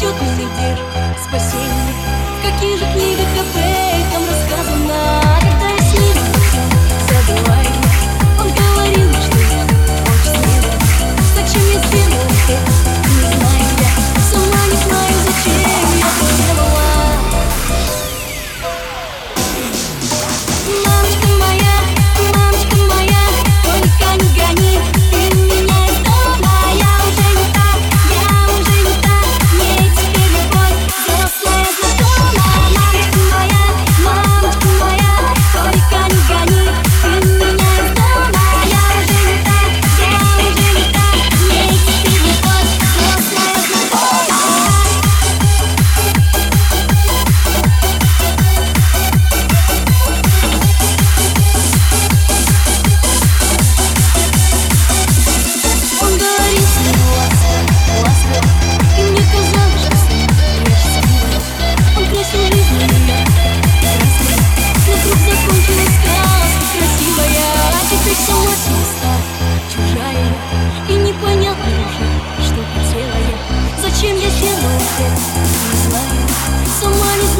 несет меня где же спасение? В каких же книгах об этом рассказано? Когда я с ним забываю, он говорил мне, что я очень смелая. Зачем я сделала это? Не знаю я, сама не знаю, зачем я это сделала. Мамочка моя, только не гони ты меня из дома. Я уже не та, мне теперь любовь взрослая знакома. Мамочка моя, только не гони ты меня из дома. Я уже не та, мне теперь любовь взрослая знакома. Он говорил с ним ласково, и мне казалось, что с ним прячется мило. Он красил жизнь меня красной, но вдруг закончилась сказка красивая. А теперь сама себе стала чужая, и непонятно уже, что хотела я. Зачем я сделала это, не знаю, сама не